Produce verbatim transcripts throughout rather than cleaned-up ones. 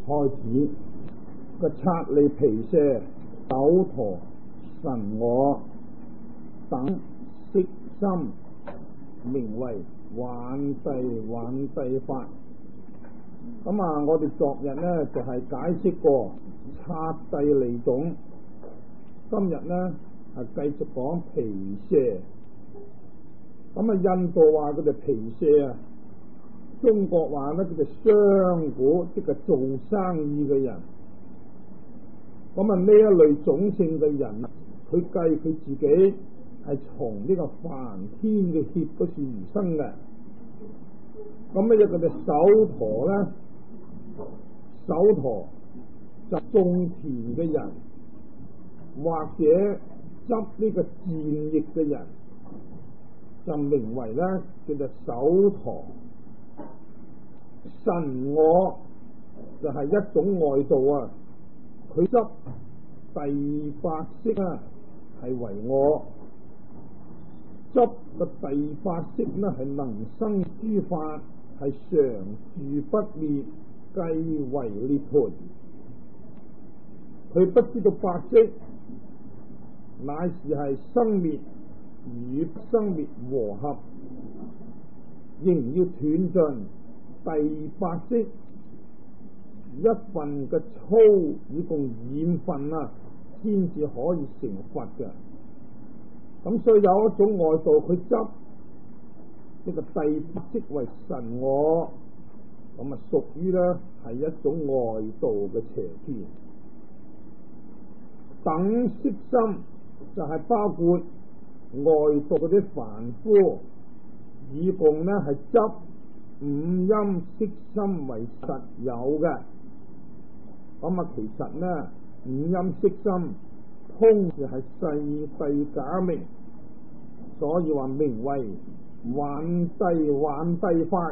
開始個剎利皮舍、首陀、神我等色心，名為輓諦輓諦法。咁啊，我哋昨日呢就係、是、解釋過剎帝利種，今日呢係繼續講皮舍。咁啊，印度話佢哋皮舍啊，中國話呢佢哋商賈，即係做生意嘅人。咁啊，呢一類種姓嘅人，佢計佢自己係從呢個梵天嘅血嗰處而生嘅。咁啊，佢哋首陀咧，首陀就種田嘅人，或者執呢個戰役嘅人，就名為咧叫做首陀。神我就係一種外道啊，佢執第八識啊係為我，執個第八識呢係能生諸法，係常住不滅，計為涅槃。佢不知道八識乃是係生滅與不生滅和合，仍要斷盡第八識一份嘅粗以共染分啊，先至可以成佛嘅。咁所以有一種外道，佢執呢個第八識為神我，咁啊屬於咧係一種外道嘅邪見。等色心就係包括外道嗰啲凡夫，以共呢係執五陰色心為實有嘅。咁啊，其實呢五陰色心通就係世諦假名，所以話名為輓諦輓諦法。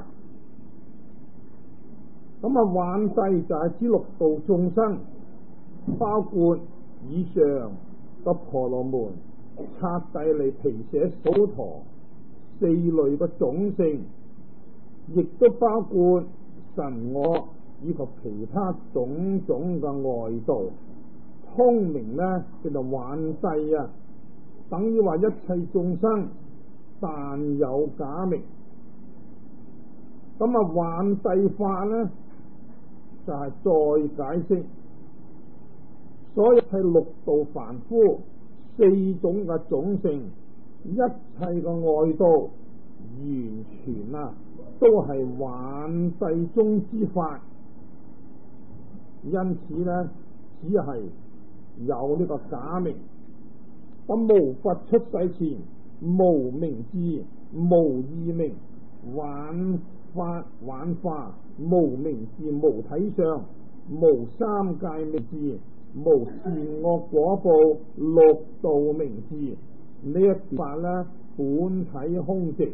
咁啊，輓諦就係指六道眾生，包括以上個婆羅門、剎帝利、皮舍、首陀四類嘅種姓，亦都包括神我以及其他種種嘅外道，通名呢叫做輓諦啊，等於話一切眾生但有假名。咁啊，輓諦法呢就係、是、再解釋所有係六道凡夫四種嘅種姓，一切嘅外道完全啊都係輓諦中之法。因此呢，只係有呢個假名。咁無佛出世前，無名字，無異名，輓法輓化，無名字，無體相，無三界名字，無善惡果報，六道名字。呢一法呢，本體空寂。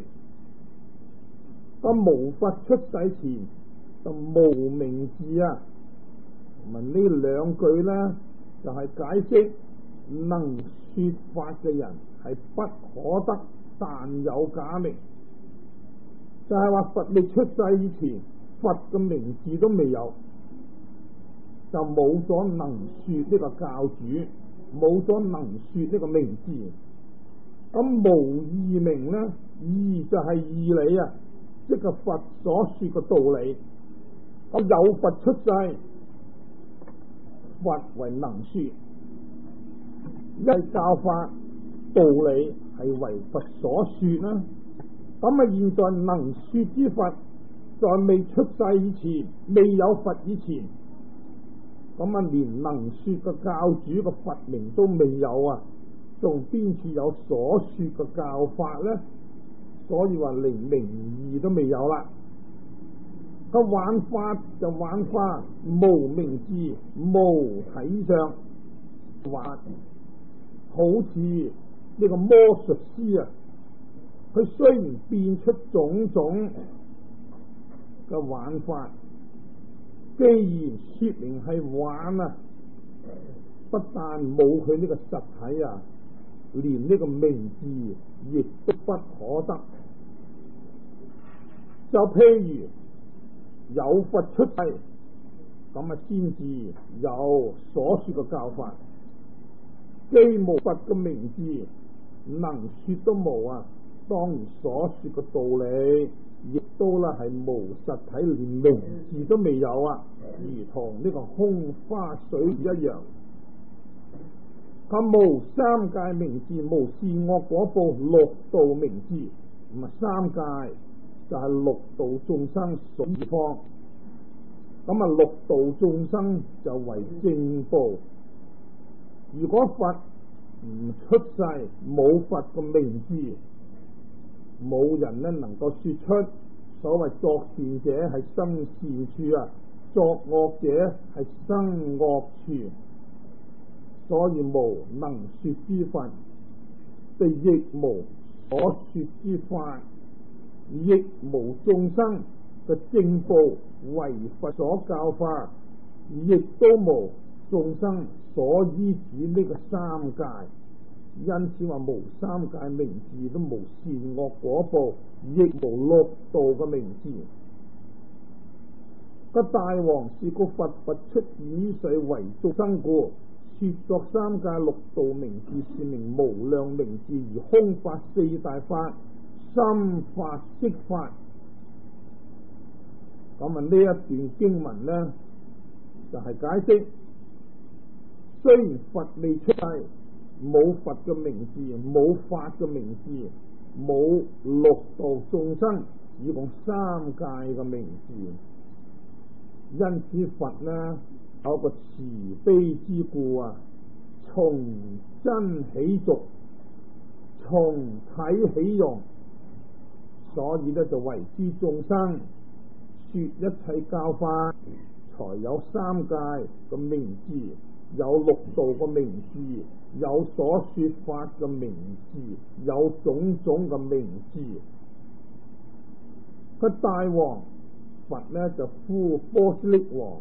咁無佛出世前就無名字啊。咁呢兩句呢，就係、是、解釋能說法嘅人係不可得，但有假名。就係、是、話佛未出世以前，佛嘅名字都未有，就冇咗能說呢個教主，冇咗能說呢個名字。咁無異名呢，異就係義理啊，即係佛所說嘅道理。咁有佛出世，佛為能說，一係教法道理係為佛所說啦。咁啊，現在能說之佛，在未出世以前，未有佛以前，咁啊，連能說嘅教主嘅佛名都未有啊，仲邊處有所說嘅教法呢？所以話連名義都未有啦。個輓法就輓化，無名字，無體相，話好似呢個魔術師啊，佢雖然變出種種嘅輓法，既然說明係輓啊，不但冇佢呢個實體啊，連呢個名字亦都不可得。就譬如有佛出世， 咁啊先至有所說嘅教法。既無佛嘅名字，能說都無啊，當然所說嘅道理亦都啦係無實體，連名字都未有啊，如同呢個空花水一樣。咁無三界名字，無善惡果報，六道名字，咁啊三界就係六道眾生所地方。咁啊六道眾生就為正報。如果佛唔出世，冇佛嘅名字，冇人呢能夠說出所謂作善者係生善處啊，作惡者係生惡處。所以無能說之佛，亦無所說之法，亦無眾生嘅正報為佛所教化，亦都無眾生所依止呢個三界。因此話無三界名字，都無善惡果報，亦無六道嘅名字。個大王是個佛，佛出現於世為眾生故，說作三界六道名字，是名無量名字，而空法四大法，心法色法。咁啊呢一段經文呢，就係、是、解釋，雖然佛未出世，冇佛嘅名字，冇法嘅名字，冇六道眾生，以共三界嘅名字。因此佛呢有個慈悲之故啊，從真起俗，從體起用，所以呢就為諸眾生說一切教法，才有三界嘅名字，有六道嘅名字，有所說法嘅名字，有種種嘅名字。個大王佛呢就呼波斯匿王，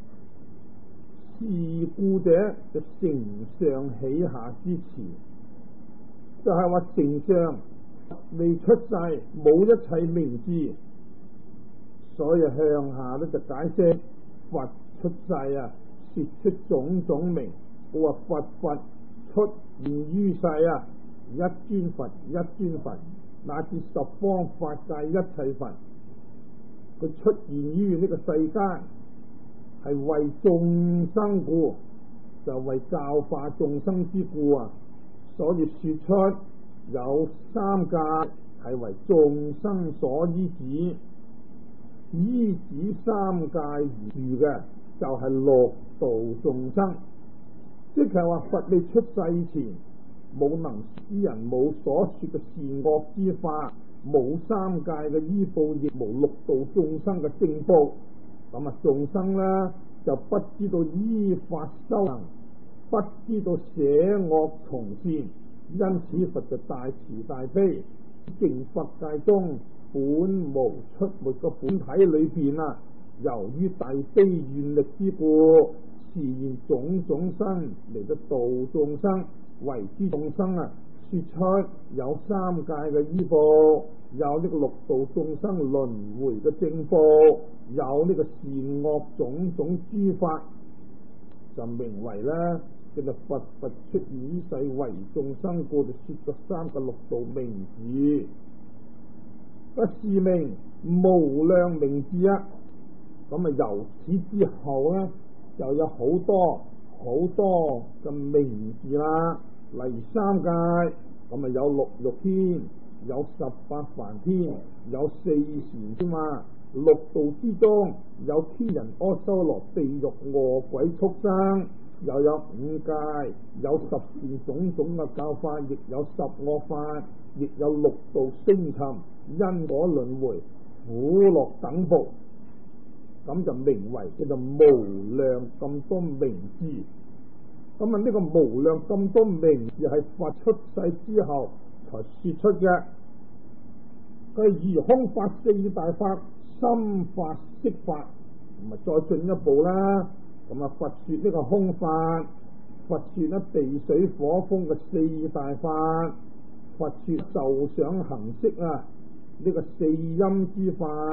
是故者就承上啟下之詞，就係話承上未出世，冇一切名字，所以向下呢就解釋佛出世啊，說出種種名。我話佛佛出現於世啊，一尊佛一尊佛，乃至十方法界一切佛，佢出現於呢個世間，係為眾生故，就為教化眾生之故啊。所以說出有三界係為眾生所依止，依止三界而住嘅就係、是、六道眾生。即係話佛未出世前，冇能之人，冇所說嘅善惡之法，冇三界嘅依報，亦無六道眾生嘅正報。咁啊眾生呢就不知道依法修行，不知道捨惡從善，因此佛就大慈大悲，淨佛界中本無出沒嘅本體裏邊啊，由於大悲願力之故，示現種種身嚟到度眾生，為諸眾生啊說出有三界嘅依報，有呢個六道眾生輪迴嘅正報，有呢個善惡種種諸法，就名為咧叫做佛佛出現於世為眾生故，就說咗三個六道名字。個是名無量名字啊！咁啊由此之後咧，就有好多好多嘅名字啦。例如三界，咁啊有六欲天，有十八梵天，有四禪添嘛。六道之中有天人、阿修羅、地獄、餓鬼、畜生，又有五界，有十善種種嘅教法，亦有十惡法，亦有六道星辰、因果輪迴、苦樂等伏。咁就名為叫做無量咁多名字。咁啊呢個無量咁多名字係佛出世之後才說出嘅。佢如空法四大法，心法色法，咁啊再進一步啦。咁啊佛說呢個空法，佛說呢地水火風嘅四大法，佛說受想行識啊呢個四陰之法，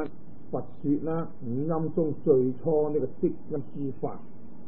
佛說啦，五音中最初呢個色音書法，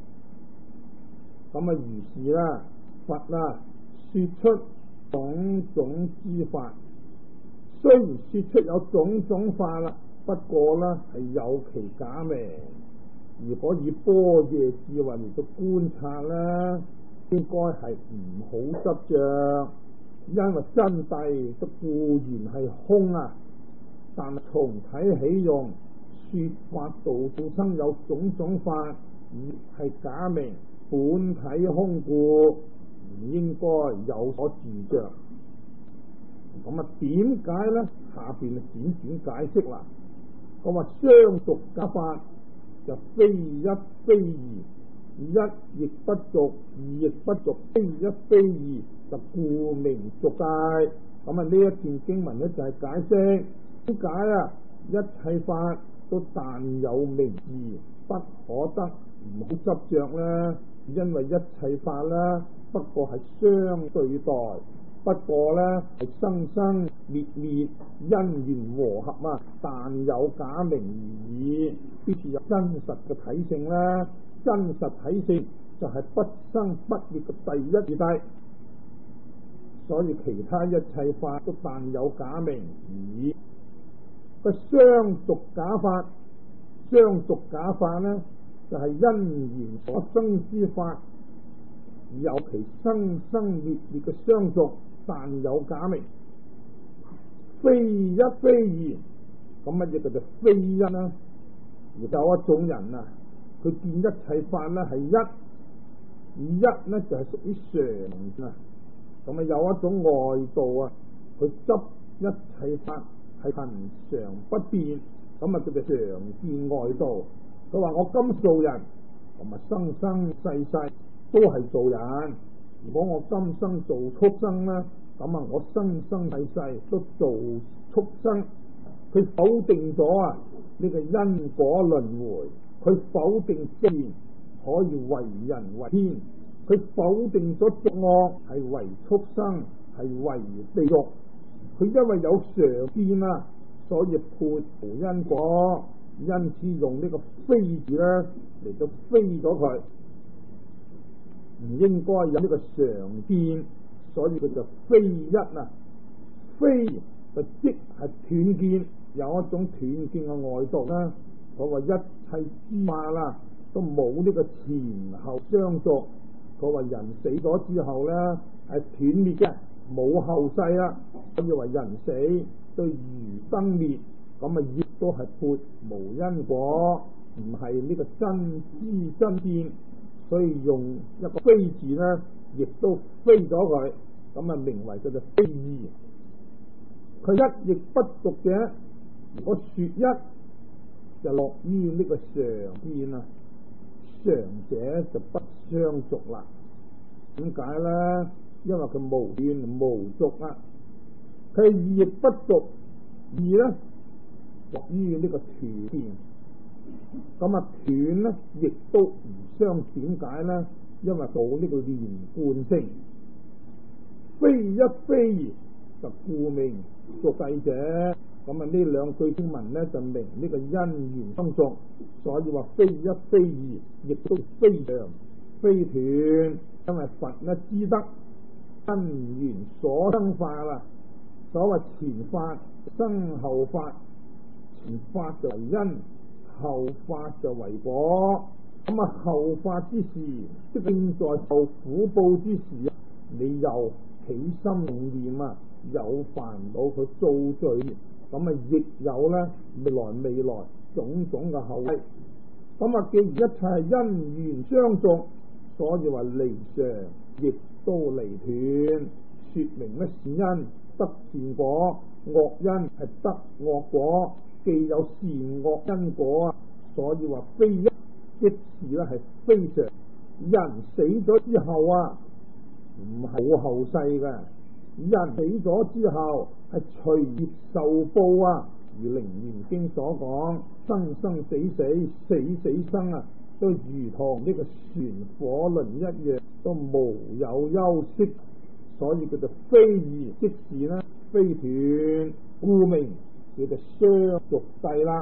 咁啊如是啦，佛啊說出種種之法，雖然說出有種種法啦，不過啦係有其假名。如果以般若智慧嚟到觀察啦，應該係唔好執着，因為真諦都固然係空啊，但係從體起用，說法度眾生有種種法，而係假名，本體空故，唔應該有所自着。咁啊，點解咧？下邊點點解釋啦。我話相續假法就非一非二，一亦不續，二亦不續，非一非二就故名續戒。咁啊，呢一段經文咧就係解釋點解啊，一切法都但有名義，不可得，唔好執着啦。因為一切法啦，不過係相對待，不過咧係生生滅滅，因緣和合啊，但有假名而已，必須有真實嘅體性啦。真實體性就係不生不滅嘅第一義諦，所以其他一切法都但有假名而已。個相續假法，相續假法呢，就係、是、因緣所生之法，有其生生滅滅嘅相續，但有假名，非一非二。咁乜嘢叫做非一呢？有一種人啊，佢見一切法咧係一，一咧就係屬於常啊。咁啊有一種外道啊，佢執一切法係恒常不變，咁啊叫做常見外道。佢話我今做人，同埋生生世世都係做人。如果我今生做畜生啦，咁啊我生生世世都做畜生。佢否定咗啊呢個因果輪迴，佢否定正可以為人為天，佢否定咗作惡係為畜生，係為地獄。佢因為有常見啊，所以判無因果，因此用呢個非字咧嚟到非咗佢，唔應該有呢個常見，所以佢就非一啊。非就即係斷見，有一種斷見嘅外道啦。佢話一切之法啦都冇呢個前後相續。佢話人死咗之後咧係斷滅嘅，冇後世啦。所以話人死都如燈滅，咁啊亦都係撥無因果，唔係呢個真知真見。所以用一個非字咧，亦都非咗佢，咁啊名為叫做非二。佢一亦不續者，如果說一就落於呢個常見啊，常者就不相續啦。點解咧？因為佢無斷無續啊。佢二亦不續，二咧落於呢個斷見，咁啊斷咧亦都唔相。點解咧？因為冇呢個連貫性，非一非二就故名續諦者。咁啊呢兩句經文咧就明呢個因緣相續，所以話非一非二，亦都非常非斷。因為佛咧知得因緣所生法啦，所謂前法生後法，前法就為因，後法就為果。咁啊後法之時，即正在受苦報之時啊，你又起心動念啊，有煩惱去造罪，咁啊亦有咧未來未來種種嘅後果。咁啊既然一切係因緣相續，所以話離常亦都離斷，說明咧善因得善果，惡因係得惡果，既有善惡因果啊，所以話非一即是咧係非常。人死咗之後啊，唔係冇後世嘅，人死咗之後係隨業受報啊。如《楞嚴經》所講，生生死死，死死生啊，都如同呢個旋火輪一樣，都無有休息。所以叫做非二，即是呢非斷，故名叫做相續諦啦。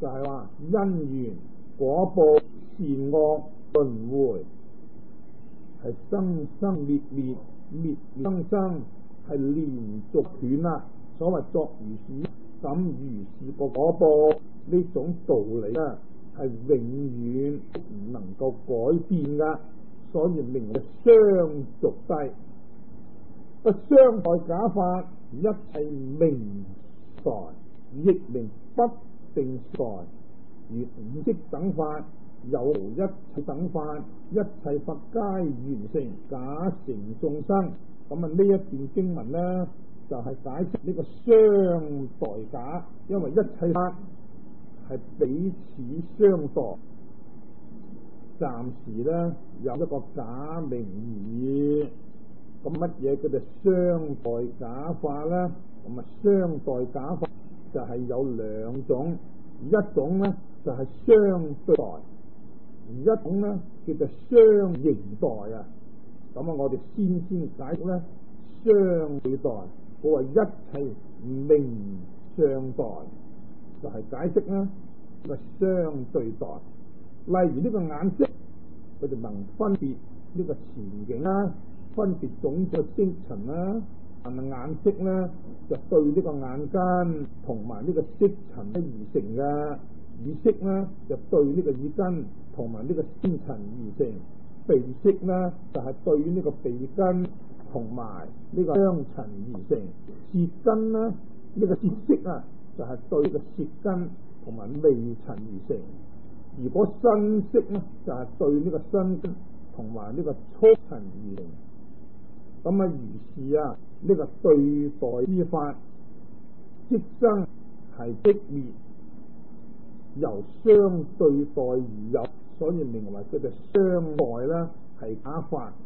就係話因緣果報善惡輪迴，係生生滅滅滅滅生生，係連續斷啦。所謂作如是咁如是個果報，呢種道理咧係永遠唔能夠改變噶，所以名為相續諦。個相待假法，一切名待，亦名不定待。如五識等法，有無一切等法，一切法皆緣成，假成眾生。咁啊，呢一段經文呢，就係、是、解釋呢個相待假，因為一切法係彼此相待。暫時呢，有一個假名義。咁乜嘢叫做相待假法呢？咁啊，相待假法就係有兩種，一種呢就係、是、相對待，而一種呢叫做相形待啊。咁啊，我哋先先解釋咧相對待，我話一切名相待，就係、是、解釋啦個相對待。例如呢個眼色，佢就能分別呢個前景啦。分別種嘅色塵啦，但係眼色咧就對呢個眼根同埋呢個色塵而成嘅，耳色咧就對呢個耳根同埋呢個聲塵而成，鼻色咧就係、是、對於呢個鼻根同埋呢個香塵而成，舌根咧呢、這個舌色啊就係、是、對呢個舌根同埋味塵而成，如果身色咧就係、是、對呢個身根同埋呢個觸塵而成。咁啊，如是啊，呢、這個對待之法，即生係即滅，由相對待而有，所以名為叫做相待啦，係假法。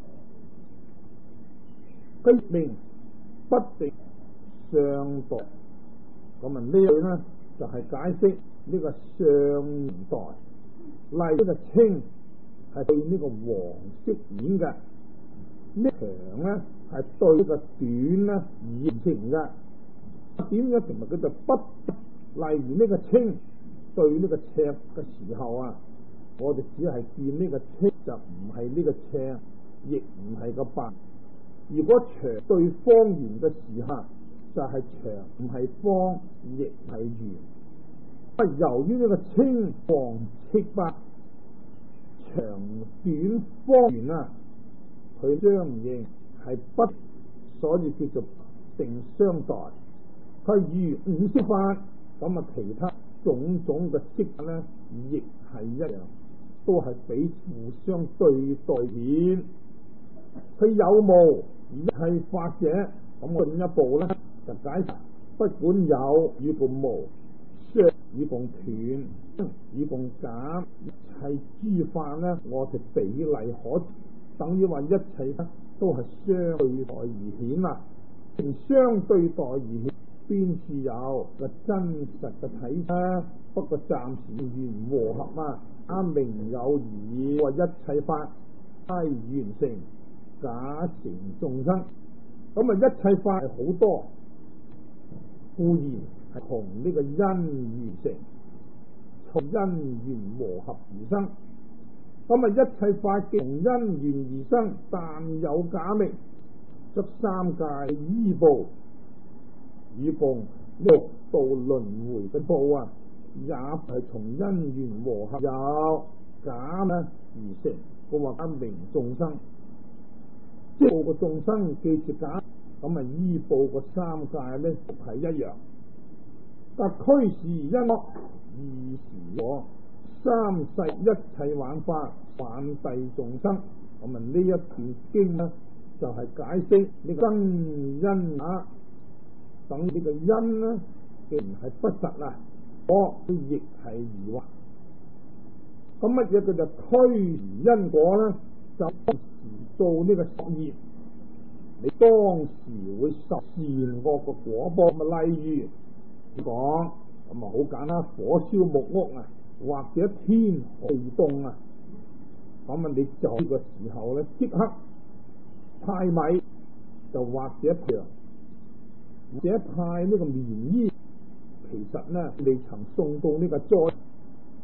佢名不定相待。咁啊，呢句呢就係、是、解釋呢個相待。例如呢個青係對呢個黃色面嘅。呢長咧係對呢個短咧而形成嘅，點樣成為佢就不？例如呢個青對呢個赤嘅時候啊，我哋只係見呢個青就唔係呢個赤，亦唔係個白。如果長對方圓嘅時候，就係、是、長唔係方，亦係圓。不由於呢個青黃赤白長短方圓啊，佢相應係不，所以叫做定相待。佢如五色法，咁啊其他種種嘅色咧，亦係一樣，都係彼此互相對待顯。佢有無一切法者，咁我進一步咧就解釋，不管有與共無，相與共斷，與共減，一切諸法咧，我哋比例可。等於話一切都係相對待而顯啦，相對待而顯，邊處有個真實嘅體質？不過暫時緣和合啊，啱名有異，話一切法皆緣成，假成眾生。咁啊，一切法係好多，固然係同呢個因緣成，從因緣和合而生。咁啊，一切法從因緣而生，但有假名，則三界依報與共六道輪迴嘅報啊，也係從因緣和合有假呢而成。個話假名眾生，即係報個眾生記住假，咁啊依報個三界呢係一樣。但俱是因惡異時我。三世一切玩法反蔽眾生，咁啊呢一段經呢就係、是、解釋呢個真因啊，等呢個因呢既然係不實啊，我亦係疑惑。咁乜嘢叫做俱因果呢？就當時做呢個業，你當時會受善惡個果報。咪例如講，咁啊好簡單，火燒木屋啊，或者天寒地凍啊，咁啊你就呢個時候咧，即刻派米，就或者糧，或者派呢個棉衣。其實咧未曾送到呢個災，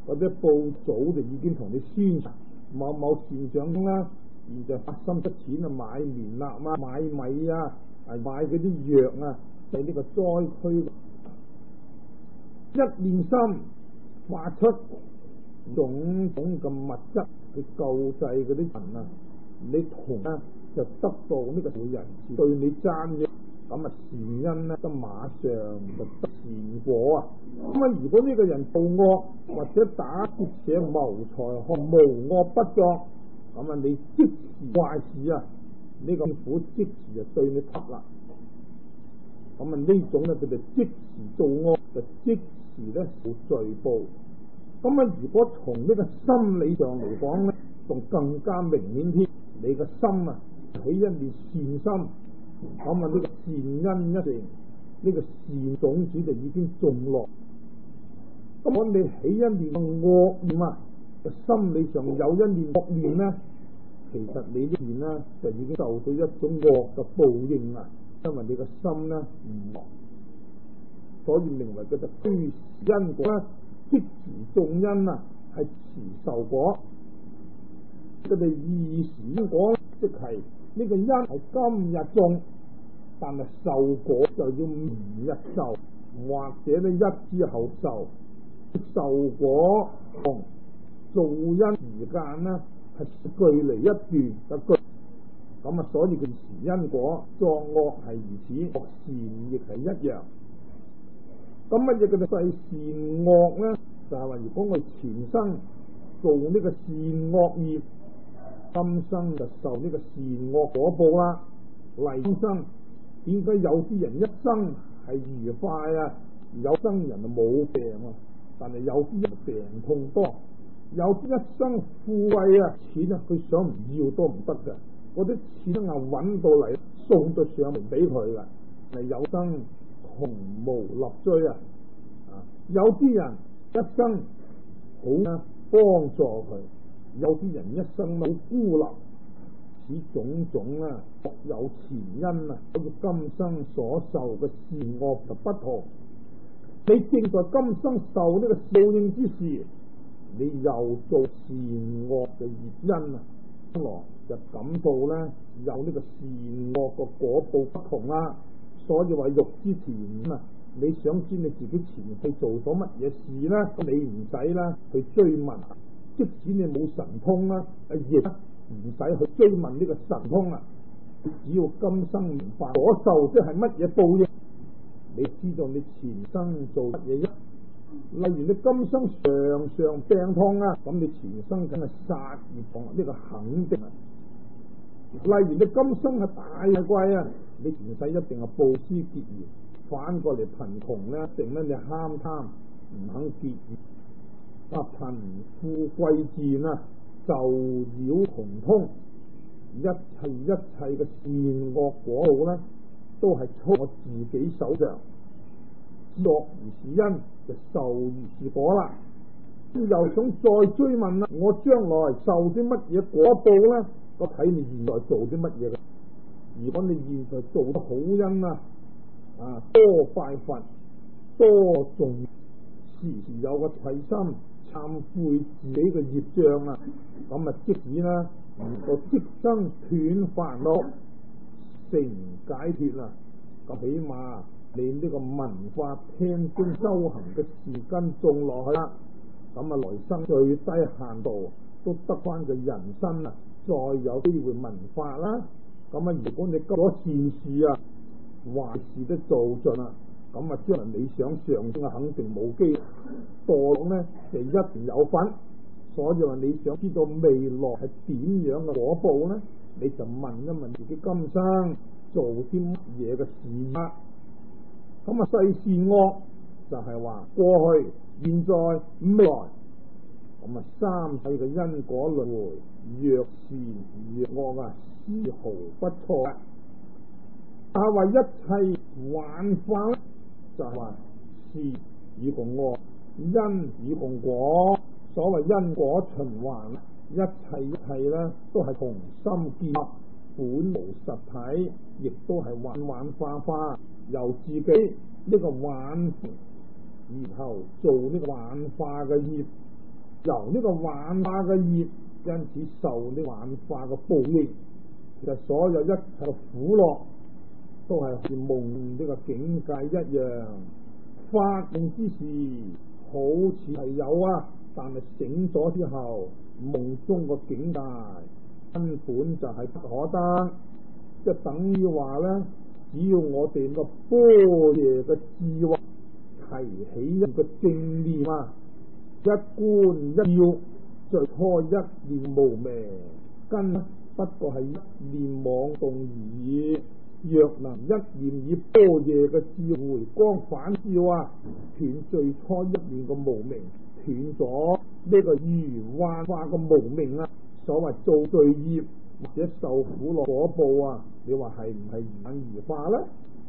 嗰啲報早就已經同你宣傳某某善長中啦，現在發心出錢啊買棉衲啊、買米啊、啊買嗰啲藥啊，喺呢個災區一念心發出種種嘅物質去救濟嗰啲人啊，你同啊就得到呢個好人對你讚嘅，咁啊善因咧都馬上就得善果啊。咁啊如果呢個人做惡或者打劫者謀財害無惡不作，咁啊你即時壞事啊，呢、這個政府即時就對你執啦。咁啊呢種咧佢就即時做惡就即時咧受罪報。咁啊如果從呢個心理上嚟講咧，仲更加明顯添。你個心啊起一念善心，咁啊呢個善因一定，呢、這個善種子就已經種落。咁我哋起一念惡念啊，個心理上有一念惡念咧，其實你呢邊咧就已經受到一種惡嘅報應啊，因為你個心咧唔惡，所以名為叫做虛因果啦，即時種因啊，係遲受果。佢哋二時因果，即係呢個因係今日種，但係受果就要明日受，或者咧一之後受。受果同造因時間呢係距離一段嘅距，咁啊所以佢時因果作惡係如此，惡善亦係一樣。咁乜嘢叫做世善惡呢？就係、是、話如果我前生做呢個善惡業，今生就受呢個善惡果報啦。嚟今生點解有啲人一生係愉快啊，有生人就冇病啊？但係有啲人病痛多，有啲一生富貴啊，錢啊佢想唔要都唔得嘅，嗰啲錢啊揾到嚟送到上門俾佢嘅，係有生窮無立錐啊！啊，有啲人一生好啊幫助佢，有啲人一生好孤立，此種種啊各有前因啊，好似今生所受嘅善惡就不同。你正在今生受呢個報應之時，你又做善惡嘅業因啊，將來就感到咧有呢個善惡個果報不同啦。所以話欲知前啊，你想知你自己前世做咗乜嘢事咧，咁你唔使啦去追問，即使你冇神通啦，亦唔使去追問呢個神通啦。只要今生明白所受即係乜嘢報應。你知道你前生做乜嘢？例如你今生常常病痛啊，咁你前生梗係殺業痛，呢個肯定啊。例如你今生係大貴啊，你前世一定係布施結緣，反過嚟貧窮咧，一定咧你慳貪唔肯結緣，啊貧富貴賤啊，就擾窮通，一切一切嘅善惡果報咧。都係出我自己手上，作而是因，就受而是果啦。又想再追問啦，我將來受啲乜嘢果報咧？我睇你現在做啲乜嘢嘅。如果你現在做得好因啊，啊多拜佛，多誦，時時有個愧心懺悔自己嘅業障啊，咁啊即使啦，如果即生斷煩惱。成解脫啦，咁起碼你呢個文化聽經修行嘅時間種落去啦，咁啊來生最低限度都得翻個人生啊，再有機會文化啦。咁啊如果你做咗善事啊，壞事都做盡啦，咁啊將來你想上升啊肯定冇機會，墮咧就一定有份。所以話你想知道未來係點樣嘅果報咧？你就問一問自己今生做啲乜嘢嘅事啊？咁啊，世善惡就係話過去、現在、未來，咁啊三世嘅因果輪迴，若善若惡啊，絲毫不錯啊！但係話一切幻化咧，就係話善與共惡，因與共果，所謂因果循環。一切一切咧，都係同心結合，本無實體，亦都係幻幻化化，由自己呢個幻，然後做呢個幻化嘅業， 由呢個幻化嘅業，因此受呢幻化嘅報應。其實所有一切嘅苦樂都係好似夢呢個境界一樣，發夢之時好似係有啊，但係醒咗之後，夢中個境界根本就係不可得，即係等於話咧，只要我哋個般若嘅智慧提起一個正念啊，一觀一要，最初一念無明，根不過係一念妄動而已。若能一念以般若嘅智慧光反照啊，斷最初一念嘅無明，斷咗呢個如幻化嘅無明啊，所謂造罪業或者受苦樂果報啊，你話係唔係如幻如化呢？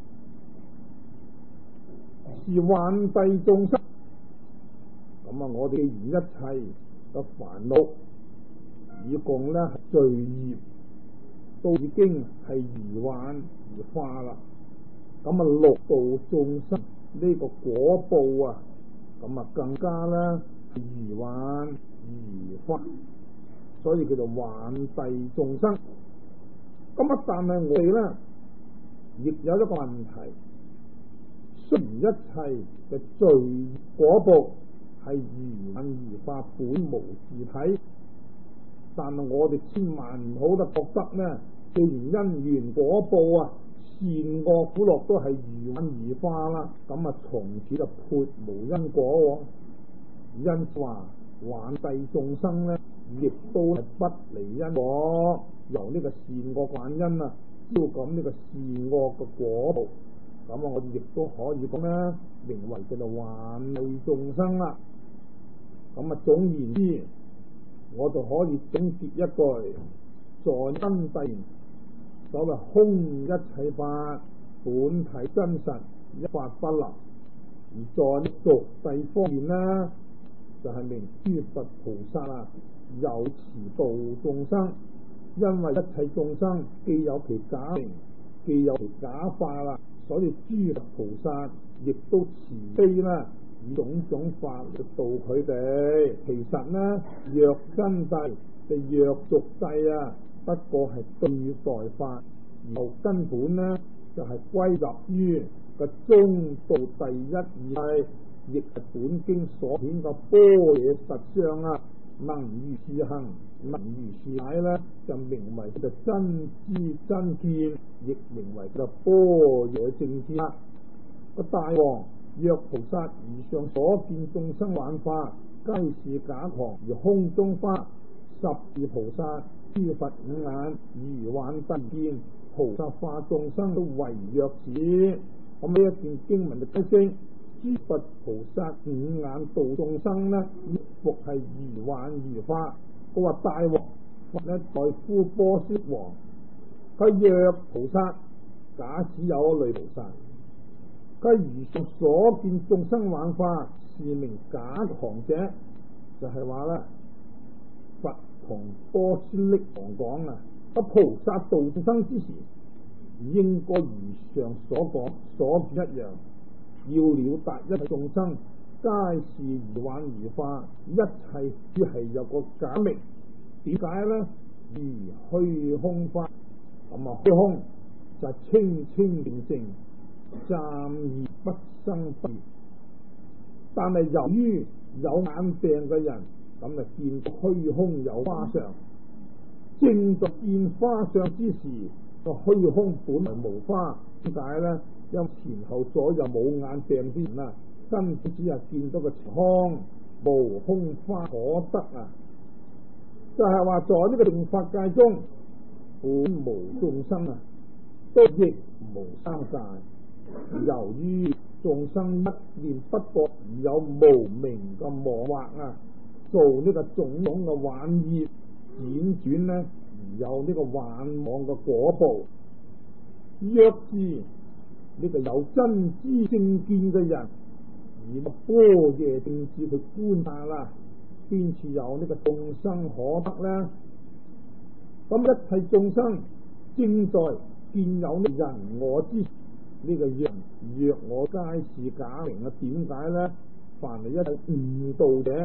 是幻蔽眾生。咁啊，我哋既然一切嘅煩惱以共咧罪業都已經係如幻如化啦，咁啊六道眾生呢個果報啊，咁啊更加咧如幻如化，所以叫做幻蔽眾生。咁啊，但係我哋咧亦有一個問題，雖然一切嘅罪果報係如幻如化，本無自體，但係我哋千萬唔好得覺得咧，既然因緣果報啊，善惡苦樂都係如幻如化啦，咁啊從此就撥無因果。因話幻蔽眾生咧，亦都係不離因果，由呢個善惡幻因啊，招感呢個善惡嘅果報。咁啊，我哋亦都可以講咧，名為叫做幻蔽眾生啦。咁啊，總言之，我就可以總結一句：在真諦，所謂空一切法，本體真實，一法不立。而在俗諦方面呢，就係、是、明諸佛菩薩啊，有慈度眾生，因為一切眾生既有其假名，既有其假法啦，所以諸佛菩薩亦都慈悲啦，以種種法嚟度佢哋。其實呢，若真諦就若俗諦啊，不過係對待法，然後根本呢就係、是、歸入於個中道第一義，亦係本經所顯嘅般若實相啊。能如是行，能如是解呢，就名為就真知真見，亦名為就般若正知啦。個大王若菩薩如上所見眾生幻化，皆是假狂而空中花。十二菩薩諸佛五眼如幻燈見，菩薩化眾生都唯若此。咁呢一段經文就解釋，諸佛菩薩五眼度眾生呢，復係如幻如化。佢話大王佛呢，在呼波斯王，佢若菩薩，假使有一類菩薩，佢如上所見眾生幻化，是名假狂者。就係話咧，佛同波斯匿王講啊，當菩薩度眾生之時，應該如上所講所見一樣，要了達一切眾生皆是如幻如化，一切只係有個假名。點解呢？如虛空法，咁啊虛空就係清清淨淨，暫而不生不滅。但係由於有眼病嘅人，咁就見虛空有花相，正在見花相之時，個虛空本來無花。點解呢？因前後左右冇眼病之人啊，根本只係見到個空，無空花可得啊！就係話在呢個定法界中，本無眾生啊，都亦無三界。由於眾生一念不覺而有無明嘅妄惑啊，做呢個種種嘅幻業，輾轉呢而有呢個幻妄嘅果報。若是呢個有真知正見嘅人，而個般若正智去觀察啦，邊處有呢個眾生可得呢？咁一切眾生正在見有呢人我之呢、這個人若我皆是假名啊？點解呢？凡係一切悟道者，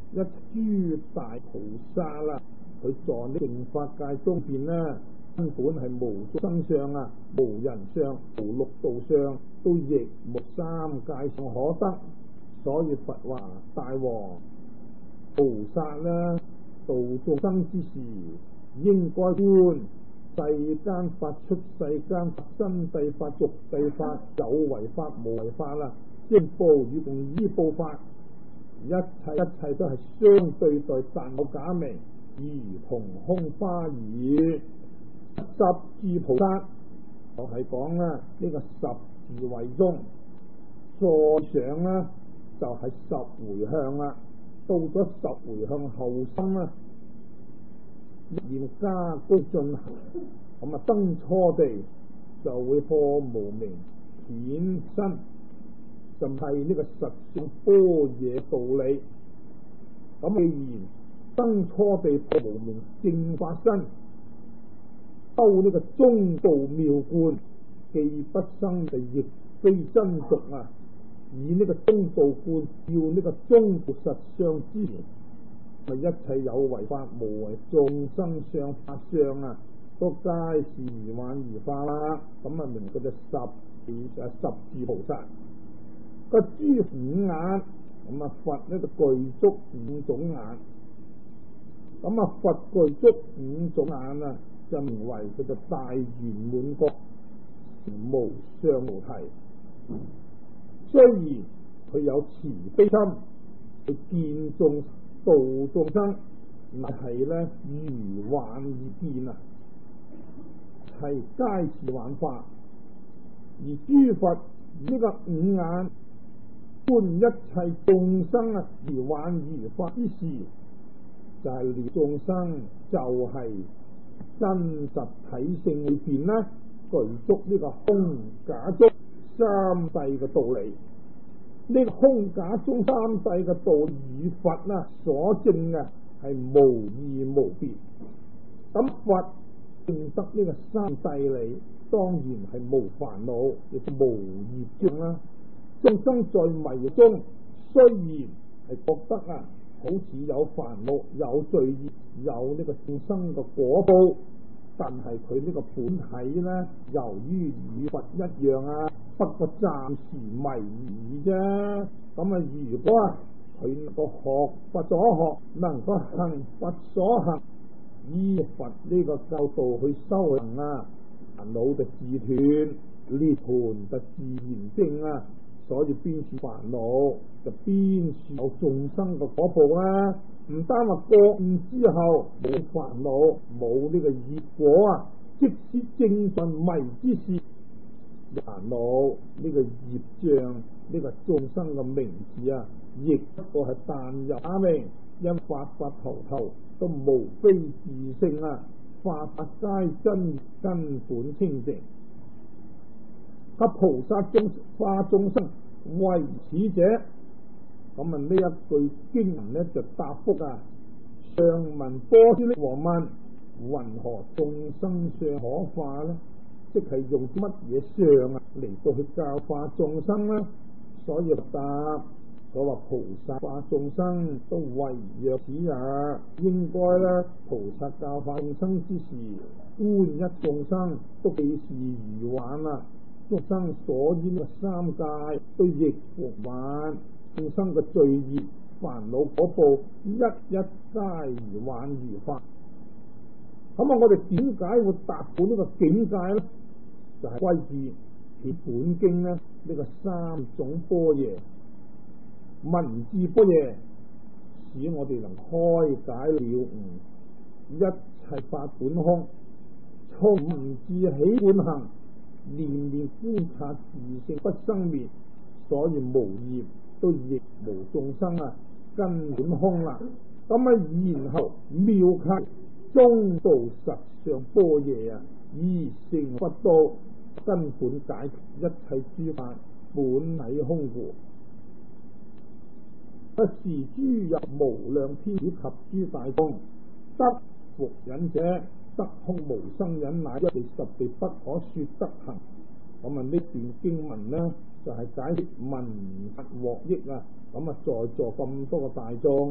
一諸大菩薩啦，佢在呢正法界中邊呢，根本係無眾生相啊，無人相，無六道相，都亦無三界相可得。所以佛話大王菩薩呢，度眾生之時，應該觀世間法、出世間法、真諦法、俗諦法、有為法、無為法啦，應報與共依報法，一切一切都係相對待，但冇假名，如同空花兒。十住菩薩就係講啦，呢個十住位中，再上啦就係十回向啦。到咗十回向後生啦，要加高進行，咁啊登初地就會破無明顯身，就係呢個實相般若道理。咁既然登初地破無明正法身，修呢個中道妙觀，既不生就亦非真俗啊！以呢個中道觀照呢個中道實相之源，咪一切有為法、無為眾生相、法相啊，都皆是如幻如化啦。咁啊，明嗰隻十誒十住菩薩個諸五眼，咁啊佛呢個具足五種眼，咁啊佛具足五種眼啊，就名為佢嘅大圓滿覺，無相無替。雖然佢有慈悲心，去見眾度眾生，但係咧如幻而見啊，係皆是幻化。而諸佛呢個五眼觀一切眾生啊，如幻如化之時，就係了眾生就係真實體性裏邊咧，具足呢個空假中三世嘅道理。呢個空假中三世嘅道理與佛啊所證嘅係無異無別。咁佛證得呢個三世理，當然係無煩惱，亦都無業障啦。眾生在迷中，雖然係覺得啊，好似有煩惱、有罪業、有呢個眾生嘅果報，但係佢呢個本體咧，由於與佛一樣啊，不過暫時迷而已啫。咁啊，如果啊佢能夠學佛所學，能夠行佛所行，依佛呢個教導去修行啊，煩惱就自斷，涅槃就自然證啊。所以邊處煩惱就邊處有眾生嘅果報啊！唔單話覺悟之後冇煩惱，冇呢個業果啊，即使正信迷之時，煩惱呢個業障，呢個眾生嘅名字啊，亦不過係但有假名，因法法頭頭都無非自性啊，法法皆真，根本清淨。及菩薩眾化眾生為此者，咁啊呢一句經文呢就答覆啊，上文波斯匿王問，云何眾生相可化呢？即係用乜嘢相啊嚟到去教化眾生呢？所以答所話菩薩化眾生都為若此也。應該咧，菩薩教化眾生之時，觀一眾生都既是如幻啊。眾生所依嘅三界都亦無幻，眾生嘅罪業煩惱果報一一皆如幻如化。咁啊，我哋點解會達到呢個境界咧？就係歸自其本經咧，呢、這個三種般若文字般若，使我哋能開解了悟一切法本空，從文字起本行。念念觀察自性不生滅，所以無業都亦無眾生啊，根本空啦。咁啊，然後妙契中道實相般若啊，依性不多，根本解一切諸法本體空故。不是諸有無量天子及諸大眾得復忍者。得空無生忍，乃一地十地不可說得行。咁啊，呢段經文呢，就係、是、解釋聞法獲益啊。咁啊，在座咁多個大眾，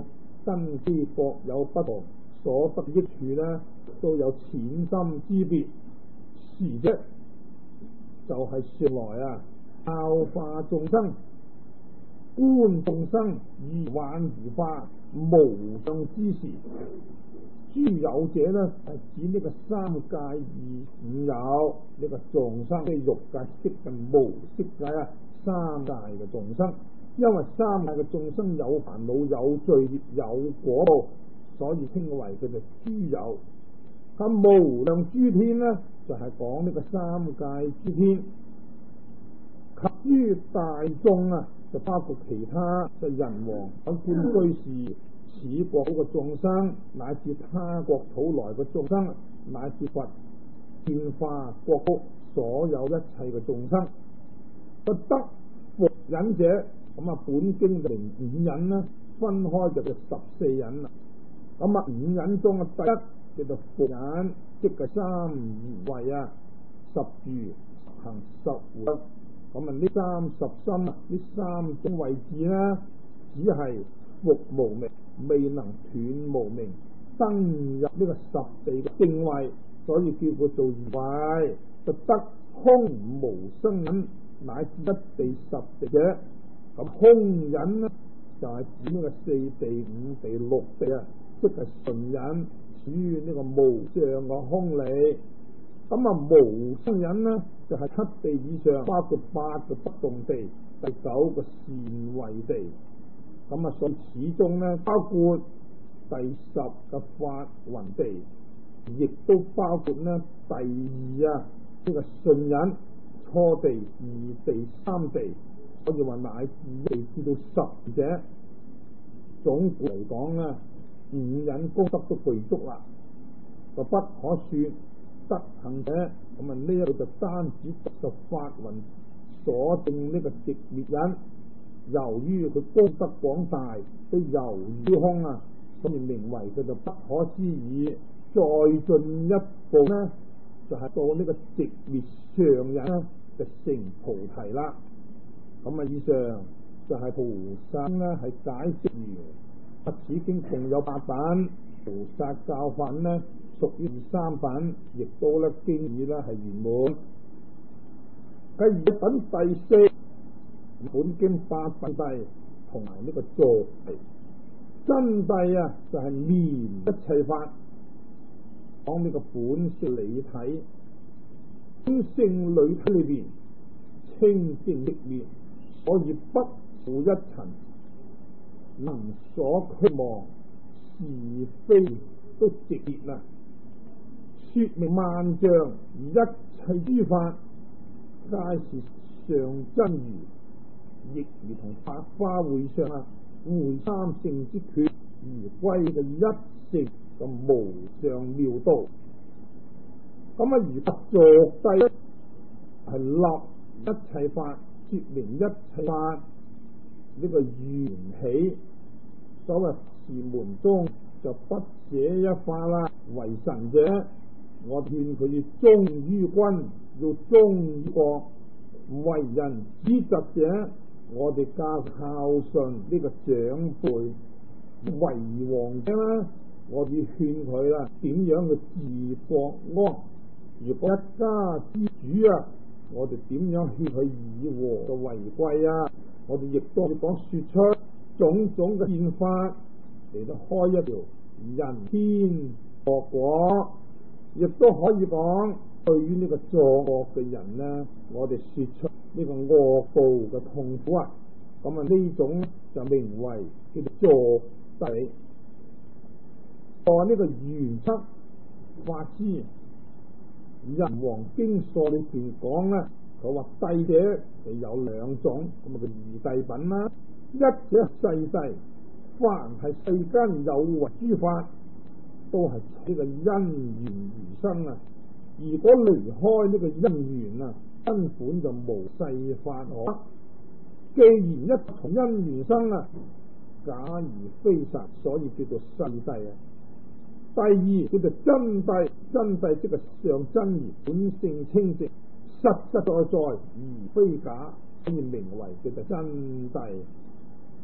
根基各有不同，所得益處呢都有淺深之別。時者就係說來啊，教化眾生，觀眾生如幻如化，無相之時。諸有者呢係指呢個三界二五有呢個眾生，即係欲界、色界、無色界啊，三界嘅眾生。因為三界嘅眾生有煩惱、有罪孽、有果報，所以稱為佢哋諸有。咁無量諸天呢，就係講呢個三界諸天。及諸大眾啊，就包括其他嘅人王、百官居士、此國嘅眾生，乃至他國土來嘅眾生，乃至佛變化國土所有一切嘅眾生，不得伏忍者。咁啊，本經嘅五忍呢，分開就叫十四忍啦。咁啊，五忍中嘅第一叫做伏忍，即係三無畏啊，十住、十行、十會。咁啊，呢三十心啊，呢三種位置呢，只係伏無明，未能斷無明，登入呢個十地嘅正位，所以叫佢做位，就得空無生忍，乃至一地十地者。咁空忍呢，就係、是、指呢個四地、五地、六地啊，即係純忍，處於呢個無相嘅空理。咁啊，無生忍呢，就係、是、七地以上，包括八個不動地，第九個善慧地。咁啊，所以始終呢，包括第十個法雲地，亦都包括呢第二啊呢、這個順忍、初地、二地、三地。可以話乃至一地至到十者，總括嚟講呢，五忍功德都具足啦，就不可說得行者。咁啊，呢一度就單指十法雲所定呢個寂滅忍，由於佢功德廣大，都由於空啊，所以名為佢就不可思議。再進一步呢，就係、是、到呢個寂滅上忍呢，就成菩提啦。咁啊，以上就係菩薩呢係解釋完。此經共有八品，菩薩教法呢屬於三品，亦都咧經已咧係圓滿。繼二品第四，本經八品諦同埋呢個坐諦。真諦啊，就係、是、滅一切法，講呢個本性理體，本性理體裏邊清淨寂滅。所以不負一塵，能所俱忘，是非都寂滅啦。說明萬象一切諸法，皆是上真如，亦如同百花會上啊，會三性之缺而歸嘅一性嘅無上妙道。咁啊，如不作諦係立一切法。說明一切法呢、這個緣起，所謂是門中就不捨一法啦。為神者，我勸佢要忠於君，要忠於國；為人子侄者，我哋教孝順呢個長輩；為王者啦，我要勸佢啦，點樣去治國安？如果一家之主啊，我哋點樣勸佢以和嘅為貴啊？我哋亦都要講說出種種嘅憲法嚟到開一條人天惡果，亦都可以講對於呢個作惡嘅人呢，我哋說出呢個惡報嘅痛苦啊！咁啊，呢種就名為叫做坐諦。按呢個原則法之。人王經疏裏邊講咧，佢話諦者就有兩種，咁啊叫二諦品啦。一者世諦，凡係世間有為諸法，都係呢個因緣而生啊。如果離開呢個因緣啊，根本就無世法可。既然一從因緣生啊，假而非實，所以叫做世諦啊。第二叫做真諦，真諦即係上真而本性清淨，實實在在而非假，所以名為叫做真諦。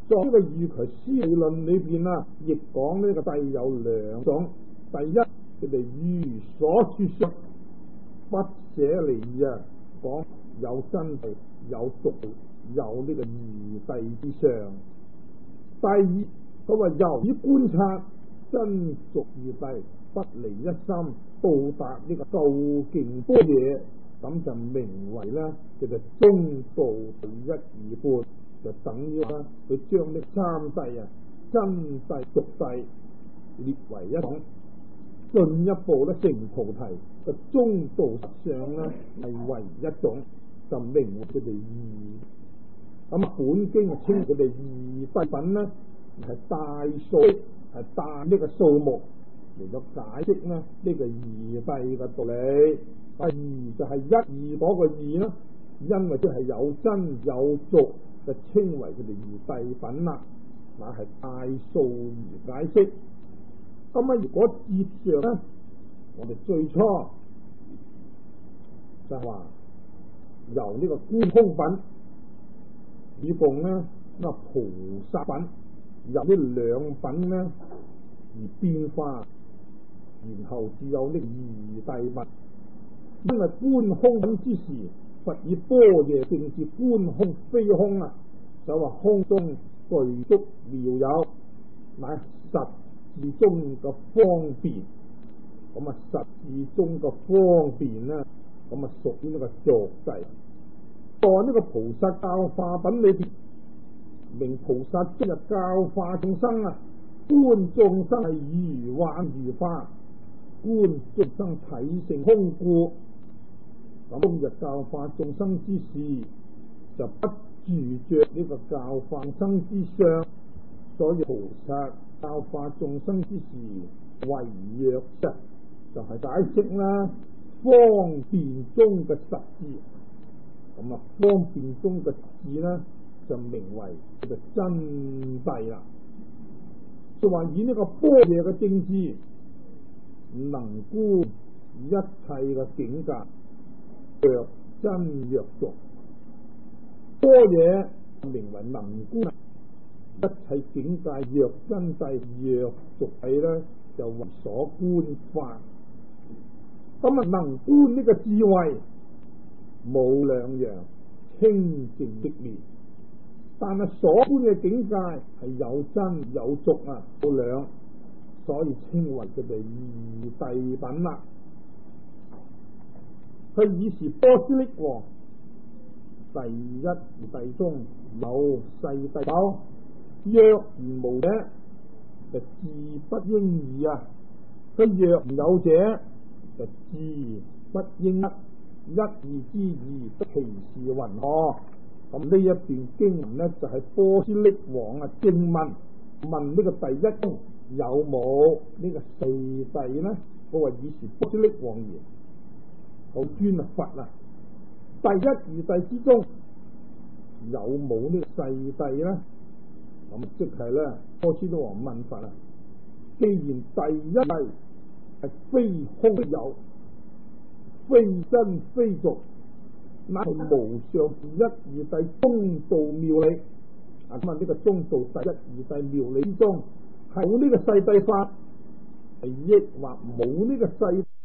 在呢個預期師論裏邊啊，亦講呢個帝有兩種。第一，佢哋如所說說不捨離義啊，講有真諦、有俗諦、有呢個二諦之上。第二，佢話由於觀察真俗二諦不離一心，到達呢個究竟般若，咁就名為咧，其實中道第一二半，就等於啦，佢將呢三諦啊，真諦、俗諦列為一種，進一步咧成菩提，就中道實相咧係為一種，就名為佢哋二。咁本經稱佢哋二諦品咧，係大數，係大呢個數目嚟到解釋咧呢個二諦嘅道理。二就係一二嗰個二啦，因為即係有真有俗，就稱為佢哋二諦品啦，乃係大數而解釋。咁啊，如果接上咧，我哋最初就係話由呢個觀空品以共咧，咁啊菩薩品由呢兩品咧而變化，然後只有呢二諦品。因為觀空品之時，佛以般若正是觀空非空啊，就話空中具足妙有，乃實事中嘅方便。咁啊，實事中嘅方便呢，咁啊屬於呢個作諦。在呢個菩薩教化品裏邊，明菩薩今日教化眾生啊，觀眾生係如幻如化，觀眾生體性空故。咁今日教化眾生之事，就不住着呢個教化眾生之相，所以菩薩教化眾生之時，為若啫，就係、是、解釋啦，方便中嘅實智。咁啊，方便中嘅智咧，就名為叫做真諦啦。就話以呢個般若嘅正智，能觀一切嘅境界。若真若俗，般若名為能觀一切境界，若真諦若俗諦咧，就為所觀法。咁啊，能觀呢個智慧冇兩樣，清淨寂滅，但係所觀嘅境界係有真有俗啊，冇兩，所以稱為佢哋二諦品啦。佢以是波斯匿王第一二諦中有世諦有，若然無者，就智不應二啊。佢若唔有者，就智不應一。一二之二，其是云何？咁呢一段經文呢，就係、是、波斯匿王啊正問問呢個第一宗有冇呢個四諦呢？我話以是波斯匿王言。好尊啊佛啊！第一二諦之中有冇呢個世諦咧？咁即係咧，波斯匿王問佛啊：既然第一諦係非空非有，非真非俗，乃係無上一二諦中道妙理。啊，咁啊呢個中道第一二諦妙理之中，係冇呢個世諦法，係抑或冇呢個世？